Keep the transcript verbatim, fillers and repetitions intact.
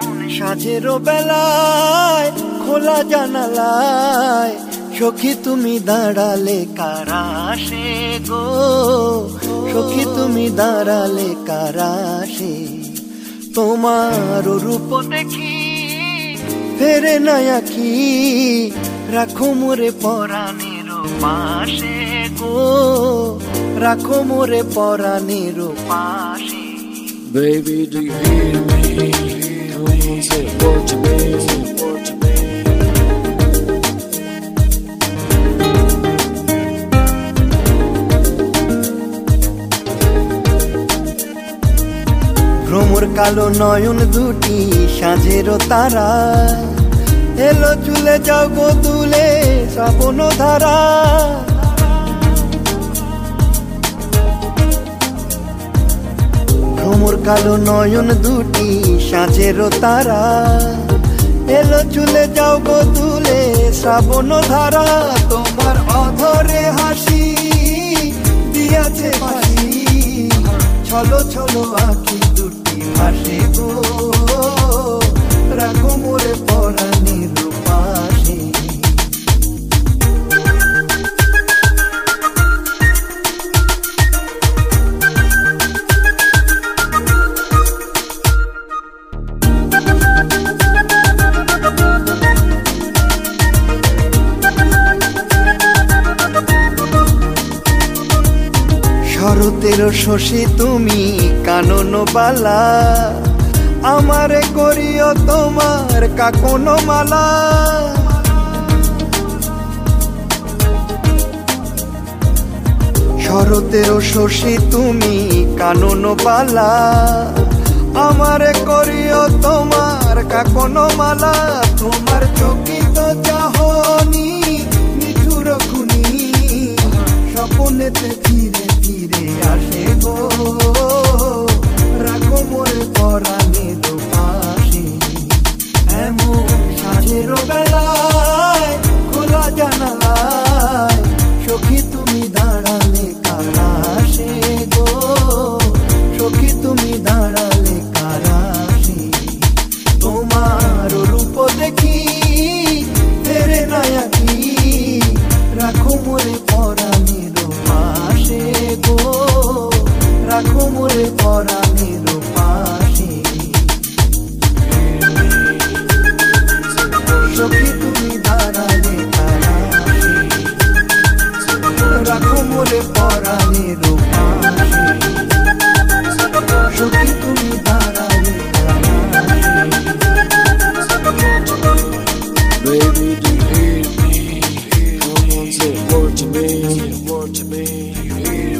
সাজেরও বেলায় খোলা জানালায় সখী তুমি দাঁড়ালে কারাশে গো, সখী তুমি দাঁড়ালে কারাশে। তোমার রূপ দেখি ফেরে না আঁখি, রাখো মোরে পরাণের পাশে গো, রাখো মোরে পরাণের পাশে। Baby, do you hear me? Come on, say a word to me, say a word to me. ভ্রমর কালো নয়ন দুটি সাঁঝেরও তারা, এলো চুলে যাও গো দুলে শ্রাবণ ধারা। ভ্রমর কালো নয়ন দুটি সাঁঝেরও তারা, এলো চুলে যাও গো দুলে শ্রাবণ ধারা। তোমার অধরে হাসি দিয়াছে ফাঁসি, ছলো ছলো আঁখি দুটি ভাসে গো, রাখো মোরে পরাণের পাশে। শরতের শশী তুমি কানন বালা, আমারে করিও তোমার কাকন মালা। শরতের শশী তুমি কানন বালা, আমারে করিও তোমার কাকন মালা। তোমার চকিত চাহনি নিঠুর খুনি, স্বপনেতে ফিরে ফিরে আসে গো, রাখো মোরে পরাণের পাশে। এমন সাঁঝের বেলায় খোলা জানালায় সখী তুমি দাঁড়ালে কারাশে গো, সখী তুমি দাঁড়ালে কারাশে। তোমার রূপ দেখি ফেরে না আঁখি, রাখো মোরে পরাণের পাশে গো, রাখো মোরে পরাণের পাশে। সখী তুমি দাঁড়ালে কারাশে, রাখো মোরে পরাণের পাশে। সখী তুমি দাঁড়ালে কারাশে। Baby, do you hear me? Come on, say a word to me, say a word to me. Do you hear me?